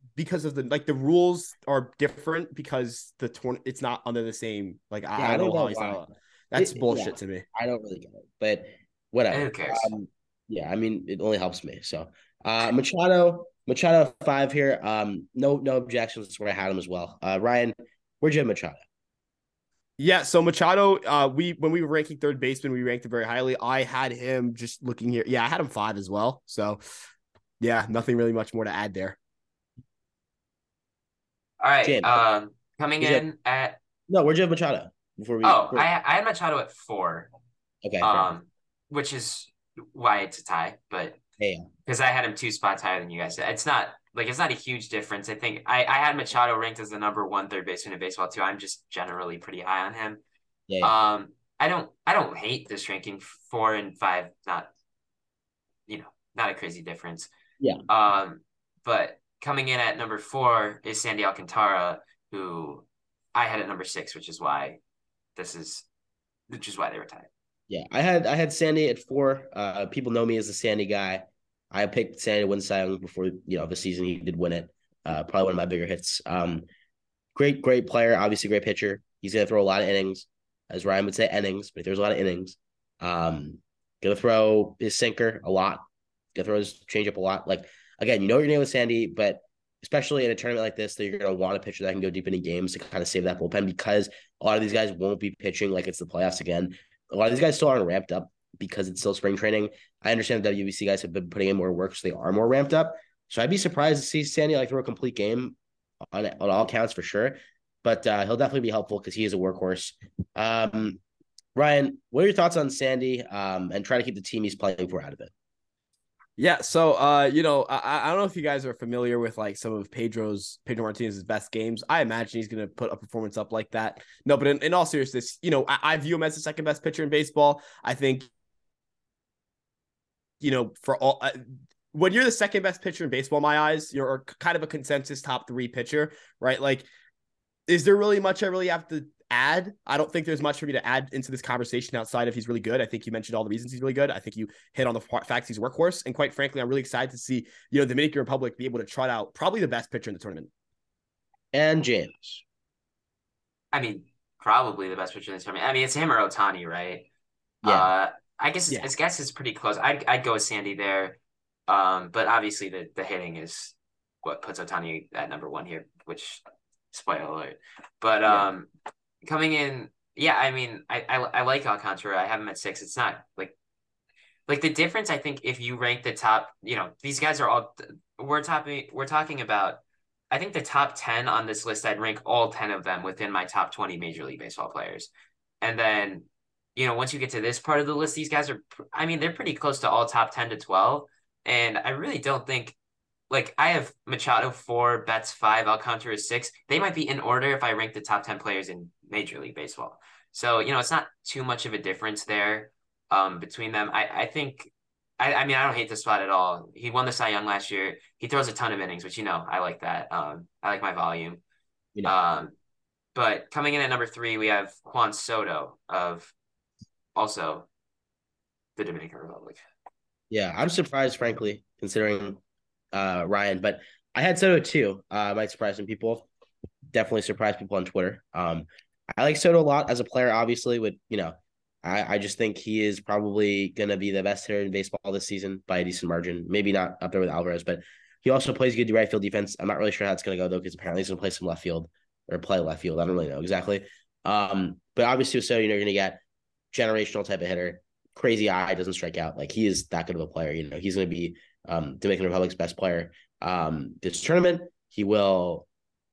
Speaker 2: because of the like the rules are different because the tourn- it's not under the same like I,
Speaker 1: Yeah,
Speaker 2: I
Speaker 1: I
Speaker 2: don't
Speaker 1: don't
Speaker 2: know how
Speaker 1: know
Speaker 2: he's
Speaker 1: why.
Speaker 2: not. That's
Speaker 1: It, yeah,
Speaker 2: bullshit to me.
Speaker 1: I don't really get it, but
Speaker 3: Who
Speaker 1: whatever.
Speaker 3: cares?
Speaker 1: Um, yeah, I mean, it only helps me. So, uh, Machado, Machado five here. Um, no, no objections. That's where I had him as well. Uh, Ryan, where'd you have Machado?
Speaker 2: Yeah, so Machado, uh, we when we were ranking third baseman, we ranked him very highly. I had him just looking here. Yeah, I had him five as well. So yeah, nothing really much more to add there.
Speaker 3: All right.
Speaker 1: James,
Speaker 3: Um, coming
Speaker 1: where'd you have,
Speaker 3: in at
Speaker 1: no, where'd you have Machado before we?
Speaker 3: oh,
Speaker 1: Before,
Speaker 3: I I had Machado at four.
Speaker 1: okay, fair enough.
Speaker 3: Um, which is why it's a tie, but
Speaker 1: Yeah,
Speaker 3: because I had him two spots higher than you guys. It's not like it's not a huge difference. I think I, I had Machado ranked as the number one third baseman in baseball too. I'm just generally pretty high on him.
Speaker 1: yeah, yeah.
Speaker 3: Um, I don't I don't hate this ranking. Four and five, not you know, not a crazy difference.
Speaker 1: Yeah.
Speaker 3: Um, but coming in at number four is Sandy Alcantara, who I had at number six, which is why this is which is why they were tied.
Speaker 1: Yeah, I had I had Sandy at four. Uh, people know me as the Sandy guy. I picked Sandy to win Cy Young before you know the season. He did win it. Uh, probably one of my bigger hits. Um, great, great player. Obviously, great pitcher. He's gonna throw a lot of innings, as Ryan would say, innings. But there's a lot of innings. Um, gonna throw his sinker a lot. Gonna throw his changeup a lot. Like again, you know you're gonna with Sandy, but especially in a tournament like this, that you're gonna want a pitcher that can go deep into games to kind of save that bullpen because a lot of these guys won't be pitching like it's the playoffs again. A lot of these guys still aren't ramped up because it's still spring training. I understand the W B C guys have been putting in more work, so they are more ramped up. So I'd be surprised to see Sandy like throw a complete game on on all counts for sure. But uh, he'll definitely be helpful because he is a workhorse. Um, Ryan, what are your thoughts on Sandy um, and try to keep the team he's playing for out of it?
Speaker 2: Yeah, so uh, you know, I, I don't know if you guys are familiar with like some of Pedro's Pedro Martinez's best games. I imagine he's gonna put a performance up like that. No, but in, in all seriousness, you know, I, I view him as the second best pitcher in baseball. I think, you know, for all uh, when you're the second best pitcher in baseball, in my eyes, you're kind of a consensus top three pitcher, right? Like, is there really much I really have to add? I don't think there's much for me to add into this conversation outside of he's really good. I think you mentioned all the reasons he's really good. I think you hit on the facts he's a workhorse. And quite frankly, I'm really excited to see, you know, the Dominican Republic be able to trot out probably the best pitcher in the tournament.
Speaker 1: And James.
Speaker 3: I mean, probably the best pitcher in the tournament. I mean, it's him or Ohtani, right?
Speaker 1: Yeah.
Speaker 3: Uh, I guess
Speaker 2: Yeah.
Speaker 3: his guess is pretty close. I'd I'd go with Sandy there. Um, but obviously the the hitting is what puts Ohtani at number one here, which spoiler alert. But
Speaker 1: Yeah.
Speaker 3: um coming in, yeah, I mean, I, I I like Alcantara. I have him at six. It's not like like the difference. I think if you rank the top, you know, these guys are all we're talking we're talking about. I think the top ten on this list, I'd rank all ten of them within my top twenty Major League Baseball players, and then you know once you get to this part of the list, these guys are. I mean, they're pretty close to all top ten to twelve, and I really don't think. Like I have Machado four, Betts five, Alcantara six. They might be in order if I rank the top ten players in Major League Baseball. So, you know, it's not too much of a difference there um, between them. I, I think, I, I mean, I don't hate the spot at all. He won the Cy Young last year. He throws a ton of innings, which, you know, I like that. Um, I like my volume.
Speaker 1: You know.
Speaker 3: Um, but coming in at number three, we have Juan Soto of also the Dominican Republic.
Speaker 1: Yeah, I'm surprised, frankly, considering uh, Ryan, but I had Soto too. Uh, might surprise some people. Definitely surprise people on Twitter. Um, I like Soto a lot as a player. Obviously, with you know, I, I just think he is probably gonna be the best hitter in baseball this season by a decent margin. Maybe not up there with Alvarez, but he also plays good right field defense. I'm not really sure how it's gonna go though, because apparently he's gonna play some left field or play left field. I don't really know exactly. Um, but obviously with Soto, you know, you're gonna get generational type of hitter. Crazy eye, doesn't strike out. Like he is that good of a player. You know, he's gonna be um, Dominican Republic's best player um, this tournament. He will,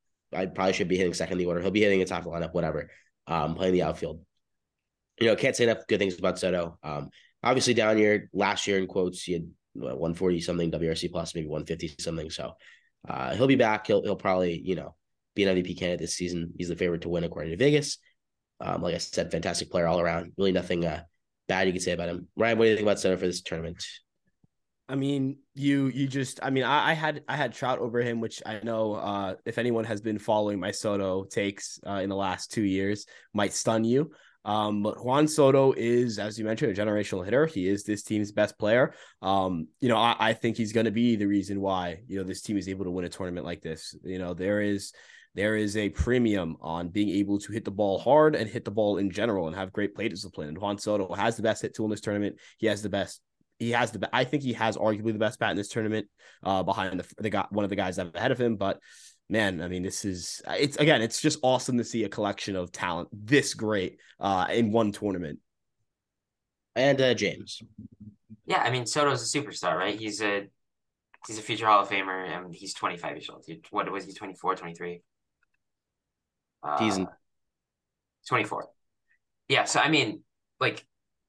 Speaker 1: I probably should be hitting second in the order. He'll be hitting the top of the lineup, whatever, um, playing the outfield. You know, can't say enough good things about Soto. Um, obviously, down year, last year in quotes, he had what, one forty something W R C plus, maybe one fifty something. So uh, he'll be back. He'll, he'll probably, you know, be an M V P candidate this season. He's the favorite to win according to Vegas. Um, like I said, fantastic player all around. Really nothing uh, bad you can say about him. Ryan, what do you think about Soto for this tournament?
Speaker 2: I mean, you you just I mean, I, I had I had Trout over him, which I know uh if anyone has been following my Soto takes uh, in the last two years might stun you. Um, but Juan Soto is, as you mentioned, a generational hitter. He is this team's best player. Um, you know, I, I think he's going to be the reason why, you know, this team is able to win a tournament like this. You know, there is there is a premium on being able to hit the ball hard and hit the ball in general and have great play discipline. And Juan Soto has the best hit tool in this tournament. He has the best. He has the. I think he has arguably the best bat in this tournament, uh, behind the the guy, one of the guys that ahead of him. But man, I mean, this is it's again, it's just awesome to see a collection of talent this great uh, in one tournament.
Speaker 1: And uh, James.
Speaker 3: Yeah, I mean, Soto's a superstar, right? He's a he's a future Hall of Famer, and he's twenty-five years old. What was he, twenty-four, twenty-three? Uh,
Speaker 1: He's
Speaker 3: twenty-four. Yeah, so I mean, like,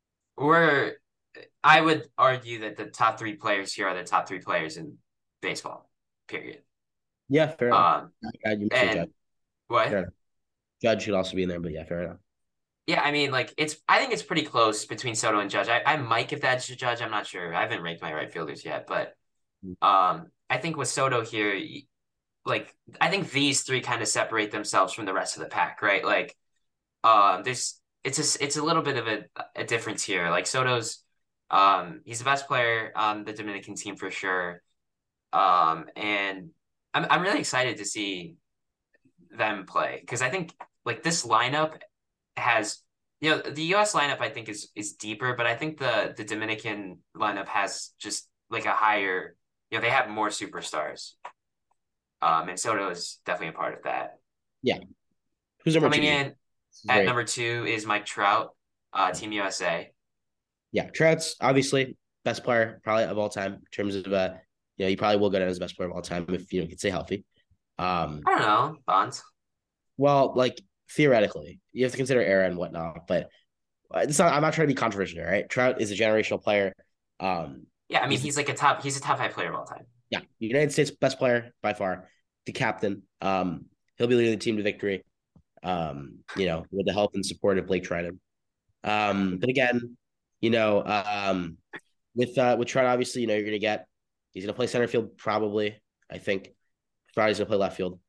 Speaker 3: we're I would argue that the top three players here are the top three players in baseball, period.
Speaker 1: Yeah, fair enough.
Speaker 3: Um,
Speaker 1: Uh, you mentioned
Speaker 3: and
Speaker 1: Judge.
Speaker 3: what?
Speaker 1: Fair enough. Judge should also be in there, but yeah, fair enough.
Speaker 3: Yeah, I mean, like it's. I think it's pretty close between Soto and Judge. I, I might give that to Judge. I'm not sure. I haven't ranked my right fielders yet, but um, I think with Soto here, y- like I think these three kind of separate themselves from the rest of the pack, right? Like, um, there's it's a it's a little bit of a, a difference here. Like Soto's, um, he's the best player on the Dominican team for sure. Um, and I'm I'm really excited to see them play because I think like this lineup has you know the U S lineup I think is is deeper, but I think the the Dominican lineup has just like a higher you know they have more superstars. Um, and Soto is definitely a part of that.
Speaker 1: Yeah. Who's number
Speaker 3: Coming
Speaker 1: two?
Speaker 3: in at number two is Mike Trout, uh, Team U S A.
Speaker 1: Yeah, Trout's obviously best player probably of all time in terms of uh, you know, he probably will go down as best player of all time if you know he can stay healthy. Um,
Speaker 3: I don't know, Bonds.
Speaker 1: well, like theoretically, you have to consider era and whatnot, but it's not. I'm not trying to be controversial, right? Trout is a generational player. Um,
Speaker 3: Yeah, I mean
Speaker 1: he's,
Speaker 3: he's like a top he's a top five player of all time.
Speaker 1: yeah, United States best player by far, the captain. Um, he'll be leading the team to victory. Um, you know, with the help and support of Blake Trinan. Um, but again, you know, um, with uh, with Trout, obviously, you know, you're gonna get he's gonna play center field probably. I think Friday's gonna play left field.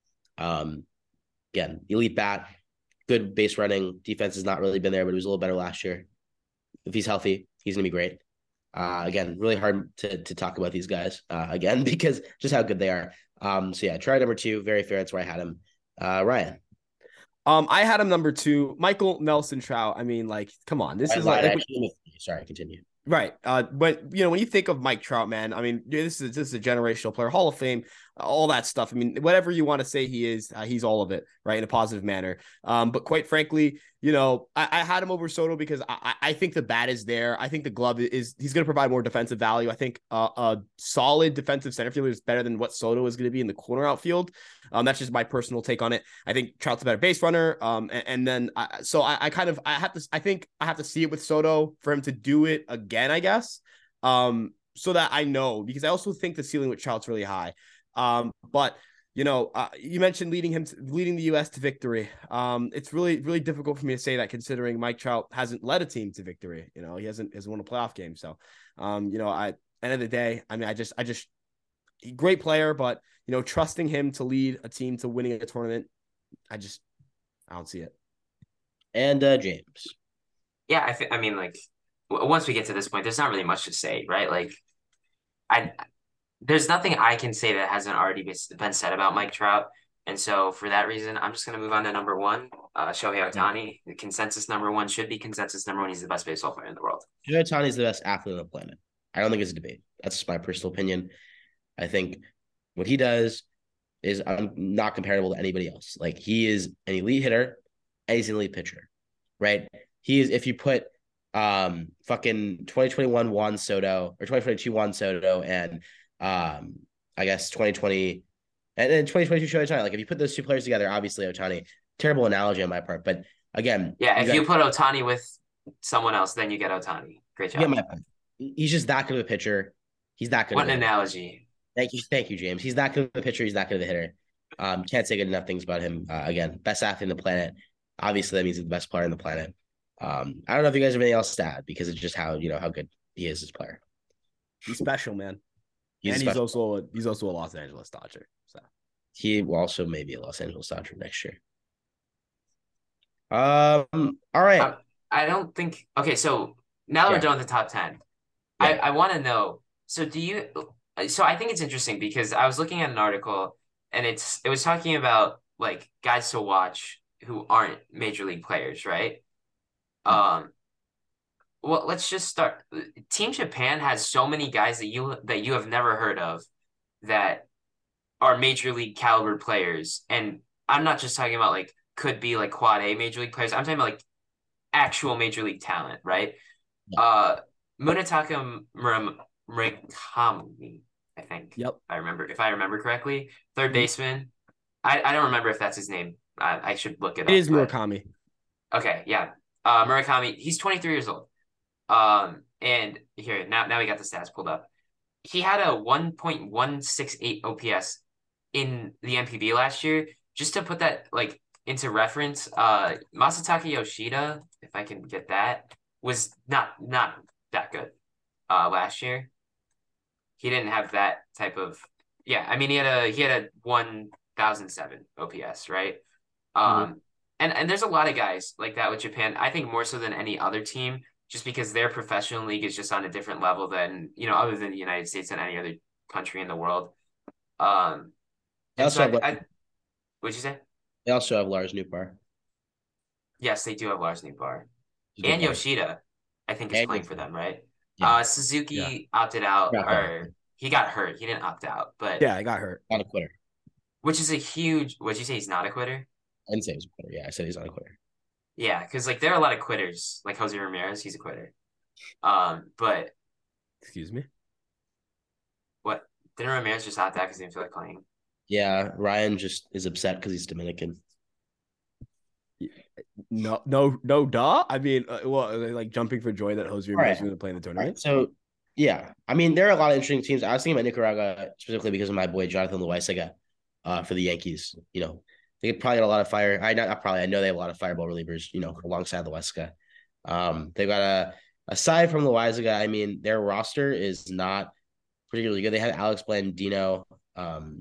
Speaker 1: Um, again, elite bat, good base running. Defense has not really been there, but it was a little better last year. If he's healthy, he's gonna be great. Uh, again, really hard to to talk about these guys uh, again because just how good they are. Um, so yeah, try number two, very fair. That's where I had him. Uh, Ryan.
Speaker 2: Um, I had him number two, Michael Nelson Trout. I mean, like, come on, this
Speaker 1: I
Speaker 2: is
Speaker 1: lied,
Speaker 2: like,
Speaker 1: actually, sorry, continue.
Speaker 2: right. Uh, but you know, when you think of Mike Trout, man, I mean, this is this is a generational player, Hall of Fame, all that stuff. I mean, whatever you want to say he is, uh, he's all of it, right, in a positive manner. Um, but quite frankly, you know, I, I had him over Soto because I, I think the bat is there. I think the glove is he's going to provide more defensive value. I think uh, a solid defensive center fielder is better than what Soto is going to be in the corner outfield. Um, that's just my personal take on it. I think Trout's a better base runner. Um, and, and then I, so I, I kind of I have to I think I have to see it with Soto for him to do it again, I guess. Um, so that I know because I also think the ceiling with Trout's really high. Um, but you know, uh, you mentioned leading him, to, leading the U S to victory. Um, it's really, really difficult for me to say that considering Mike Trout hasn't led a team to victory. You know, he hasn't hasn't won a playoff game. So, um, you know, I end of the day, I mean, I just, I just, great player, but you know, trusting him to lead a team to winning a tournament, I just, I don't see it.
Speaker 1: And uh, James.
Speaker 3: Yeah, I think I mean like w- once we get to this point, there's not really much to say, right? Like I there's nothing I can say that hasn't already been been said about Mike Trout. And so for that reason, I'm just going to move on to number one, uh, Shohei Ohtani. The consensus number one should be consensus number one. He's the best baseball player in the world.
Speaker 1: Shohei Ohtani is the best athlete on the planet. I don't think it's a debate. That's just my personal opinion. I think what he does is um, not comparable to anybody else. Like he is an elite hitter and he's an elite pitcher, right? He is, if you put um fucking twenty twenty-one Juan Soto or twenty twenty-two Juan Soto and um I guess twenty twenty and then twenty twenty-two Shohei Ohtani, like if you put those two players together, obviously Ohtani, terrible analogy on my part, but again,
Speaker 3: yeah, if
Speaker 1: you,
Speaker 3: you put Ohtani with someone else, then you get Ohtani. Great job.
Speaker 1: get my point. He's just that good of a pitcher. He's that good.
Speaker 3: What
Speaker 1: of
Speaker 3: an
Speaker 1: a
Speaker 3: analogy.
Speaker 1: Thank you, thank you, James. He's that good of a pitcher. He's that good of a hitter. Um, can't say good enough things about him. Uh, again, best athlete on the planet. Obviously, that means he's the best player on the planet. Um, I don't know if you guys have anything else to add because it's just how you know how good he is as a player.
Speaker 2: He's special, man.
Speaker 1: He's
Speaker 2: and
Speaker 1: special.
Speaker 2: he's also a, he's also a Los Angeles Dodger. So
Speaker 1: He will also maybe a Los Angeles Dodger next year. Um, all right.
Speaker 3: Um, I don't think. Okay, so now that we're
Speaker 1: Yeah,
Speaker 3: done with the top ten, I
Speaker 1: yeah.
Speaker 3: I want to know. So do you? So I think it's interesting because I was looking at an article and it's it was talking about like guys to watch who aren't major league players, right? Um, well, let's just start. Team Japan has so many guys that you that you have never heard of that are major league caliber players, and I'm not just talking about like could be like quad A major league players. I'm talking about like actual major league talent, right?
Speaker 1: Yeah.
Speaker 3: Uh, Munetaka Muram- Murakami, I think
Speaker 2: Yep.
Speaker 3: I remember if I remember correctly, third
Speaker 2: Mhm.
Speaker 3: baseman. I, I don't remember if that's his name. I, I should look it
Speaker 2: It
Speaker 3: up,
Speaker 2: is
Speaker 3: but
Speaker 2: Murakami.
Speaker 3: okay, yeah. Uh, Murakami, he's twenty-three years old. Um, and here now now we got the stats pulled up. He had a one point one six eight O P S in the M P B last year. Just to put that like into reference, uh, Masataka Yoshida, if I can get that, was not not that good uh last year. He didn't have that type of yeah. I mean, he had a he had a one thousand seven O P S, right?
Speaker 2: Mhm.
Speaker 3: Um, and and there's a lot of guys like that with Japan. I think more so than any other team, just because their professional league is just on a different level than you know, other than the United States and any other country in the world. Um,
Speaker 1: They
Speaker 3: and so
Speaker 1: also
Speaker 3: I,
Speaker 1: have
Speaker 3: I what'd you say?
Speaker 1: they also have Lars Nootbaar.
Speaker 3: Yes, they do have Lars Nootbaar
Speaker 1: He's a good
Speaker 3: and
Speaker 1: player.
Speaker 3: Yoshida. I think is
Speaker 1: And
Speaker 3: playing for them, right?
Speaker 1: yeah,
Speaker 3: Uh,
Speaker 2: Yeah.
Speaker 3: Suzuki opted out,
Speaker 1: not quite.
Speaker 3: or he got hurt. He didn't opt out, but
Speaker 2: Yeah, I got hurt.
Speaker 1: Not a quitter.
Speaker 3: which is a huge. What'd you say? He's not a quitter.
Speaker 1: I didn't say he was a quitter. Yeah, I said he's not a quitter.
Speaker 3: Yeah, because like there are a lot of quitters, like Jose Ramirez. He's a quitter. Um, but
Speaker 2: Excuse me.
Speaker 3: what didn't Ramirez just opt out because he didn't feel like playing?
Speaker 1: Yeah, Ryan just is upset because he's Dominican.
Speaker 2: No, no, no, duh. I mean, uh, well, are they like jumping for joy that Jose
Speaker 1: All
Speaker 2: Ramirez
Speaker 1: right.
Speaker 2: is going to play in the
Speaker 1: All
Speaker 2: tournament?
Speaker 1: right. So yeah, I mean there are a lot of interesting teams. I was thinking about Nicaragua specifically because of my boy Jonathan Loaizaga uh, for the Yankees. You know, they could probably get a lot of fire. I not, not probably. I know they have a lot of fireball relievers. You know, alongside Loaizaga. Um, they've got a aside from Loaizaga. I mean, their roster is not particularly good. They had Alex Blandino, um,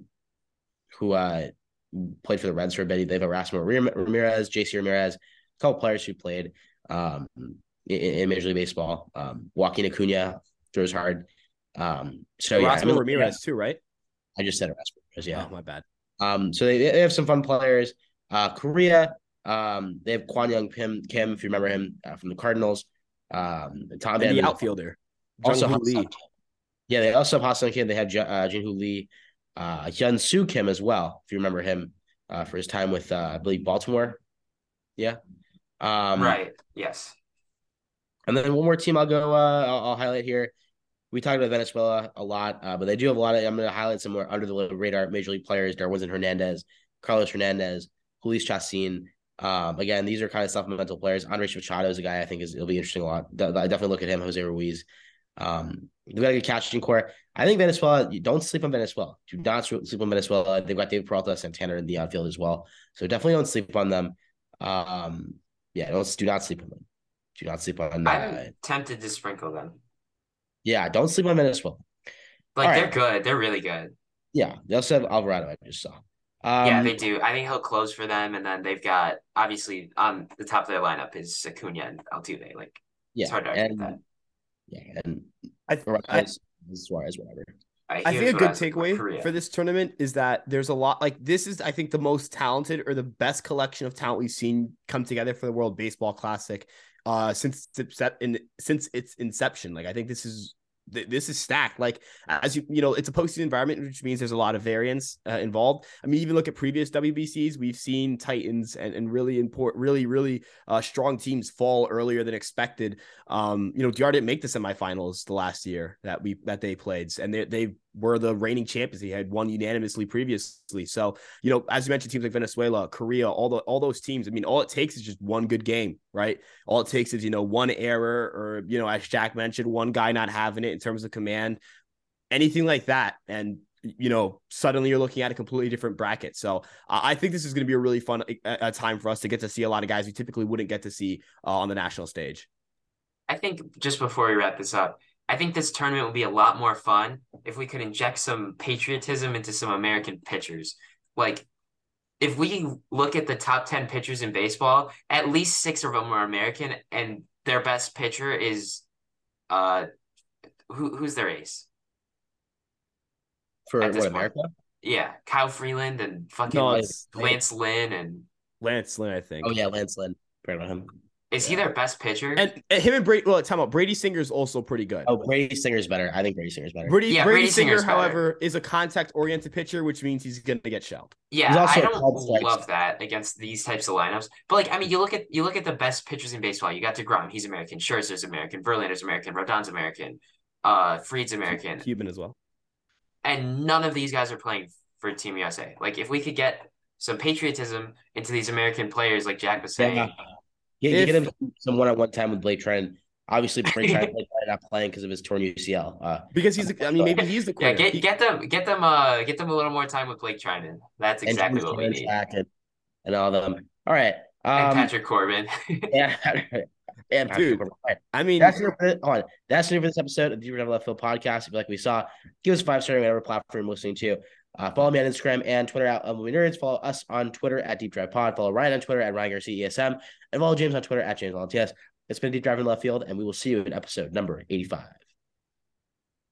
Speaker 1: who uh played for the Reds for a bit. They have Erasmo Ramirez, J C Ramirez, a couple players who played um, in, in Major League Baseball. Um, Joaquin Acuna throws hard. Um, so yeah, I
Speaker 2: Erasmo
Speaker 1: mean,
Speaker 2: Ramirez too, right?
Speaker 1: I just said Erasmo Ramirez, yeah.
Speaker 2: Oh, my bad.
Speaker 1: Um, so they, they have some fun players. Uh, Korea, um, they have Kwon Young Kim, Kim, if you remember him uh, from the Cardinals. Um, Tom
Speaker 2: And the
Speaker 1: Van
Speaker 2: outfielder, Jung
Speaker 1: also
Speaker 2: Hoo
Speaker 1: Hassan
Speaker 2: Lee.
Speaker 1: Kim. Yeah, they also have Hassan Kim. They have uh, Jin Hoo Lee, uh, Hyun Soo Kim as well, if you remember him uh, for his time with, uh, I believe, Baltimore. Yeah. Um,
Speaker 3: Right. Yes.
Speaker 1: and then one more team I'll go. Uh, I'll, I'll highlight here. We talked about Venezuela a lot, uh, but they do have a lot of. I'm going to highlight some more under the radar major league players: Darwinzon Hernandez, Carlos Hernandez, Luis Chacin. Um, again, these are kind of supplemental players. Andres Machado is a guy I think is it'll be interesting a lot. I definitely look at him. Jose Ruiz. Um, we got a good catching core. I think Venezuela. You don't sleep on Venezuela. Do not sleep on Venezuela. They've got David Peralta, Santana in the outfield as well. So definitely don't sleep on them. Um, yeah, don't do not sleep on them. Do not sleep on. Uh,
Speaker 3: I'm tempted to sprinkle them.
Speaker 1: yeah, don't sleep on Venezuela.
Speaker 3: Like
Speaker 1: All
Speaker 3: they're
Speaker 1: right.
Speaker 3: good. They're really good.
Speaker 1: Yeah, they also have Alvarado. I just saw.
Speaker 3: Yeah, they
Speaker 1: Um,
Speaker 3: do. I think he'll close for them, and then they've got obviously on the top of their lineup is Acuna and Altuve. Like it's
Speaker 1: yeah,
Speaker 3: hard to argue with that.
Speaker 1: and yeah, and
Speaker 2: I, I,
Speaker 1: Morales, Suarez, whatever.
Speaker 3: All right,
Speaker 2: I think
Speaker 3: here's
Speaker 2: a
Speaker 3: what I
Speaker 2: good
Speaker 3: was looking for.
Speaker 2: takeaway
Speaker 3: Korea.
Speaker 2: for this tournament is that there's a lot like this is I think the most talented or the best collection of talent we've seen come together for the World Baseball Classic uh since it's in since its inception. Like I think this is this is stacked. Like as you you know, it's a postseason environment, which means there's a lot of variance uh, involved. I mean, even look at previous W B Cs, we've seen Titans and, and really important, really really uh, strong teams fall earlier than expected. Um, you know, D R didn't make the semifinals the last year that we that they played, and they they were the reigning champions. They had won unanimously previously. So, you know, as you mentioned, teams like Venezuela, Korea, all the all those teams. I mean, all it takes is just one good game, right? All it takes is, you know, one error or, you know, as Jack mentioned, one guy not having it in terms of command, anything like that. And, you know, suddenly you're looking at a completely different bracket. So uh, I think this is going to be a really fun uh, time for us to get to see a lot of guys we typically wouldn't get to see uh, on the national stage.
Speaker 3: I think just before we wrap this up, I think this tournament would be a lot more fun if we could inject some patriotism into some American pitchers. Like if we look at the top ten pitchers in baseball, at least six of them are American, and their best pitcher is uh who who's their ace
Speaker 1: For
Speaker 3: at
Speaker 1: what,
Speaker 3: this point?
Speaker 1: America?
Speaker 3: Yeah, Kyle Freeland and fucking
Speaker 2: No,
Speaker 3: like
Speaker 2: it's
Speaker 3: Lance Lynn, and
Speaker 2: Lance Lynn, I think.
Speaker 1: Oh yeah, Lance Lynn. Forgot about him.
Speaker 3: is he
Speaker 1: Yeah.
Speaker 3: their best pitcher?
Speaker 2: And, and him and Brady. Well, time out. Brady Singer is also pretty good.
Speaker 1: Oh, Brady Singer's better. I think Brady Singer's better.
Speaker 2: Brady,
Speaker 3: Yeah,
Speaker 2: Brady,
Speaker 3: Brady
Speaker 2: Singer,
Speaker 3: Singer's better.
Speaker 2: however, is a contact-oriented pitcher, which means he's going to get shelled.
Speaker 3: Yeah,
Speaker 1: He's also
Speaker 3: I
Speaker 1: a
Speaker 3: don't
Speaker 1: called strikes.
Speaker 3: love that against these types of lineups. But like, I mean, you look at you look at the best pitchers in baseball. You got DeGrom, he's American. Scherzer's American. Verlander's American. Rodon's American. Uh, Fried's American.
Speaker 2: Cuban as well.
Speaker 3: And none of these guys are playing for Team U S A. Like, if we could get some patriotism into these American players, like Jack was saying,
Speaker 1: Yeah, yeah you
Speaker 2: If-
Speaker 1: get him some one-on-one time with Blake Trent. Obviously, Blake Trent Blake Trent not playing because of his torn U C L. Uh,
Speaker 2: Because he's, I mean, maybe he's the
Speaker 3: yeah,
Speaker 2: quitter.
Speaker 3: get
Speaker 2: He-
Speaker 3: get them, get them, uh, get them a little more time with Blake Trinan. That's exactly
Speaker 1: and
Speaker 3: what we need.
Speaker 1: and, and all of them. All right. Um,
Speaker 3: And Patrick Corbin.
Speaker 1: yeah, and Patrick
Speaker 2: Dude,
Speaker 1: Corbin. All right.
Speaker 2: I mean,
Speaker 1: That's it for this, hold on. That's it for this episode of the Deeper Dive Left Field podcast. If you like what we saw, give us a five star on whatever platform you're listening to. Uh, follow me on Instagram and Twitter at M L B Nerds. Follow us on Twitter at Deep Drive Pod. Follow Ryan on Twitter at Ryan Garcia E S M. And follow James on Twitter at James L T S. It's been Deep Drive in Left Field, and we will see you in episode number eighty-five.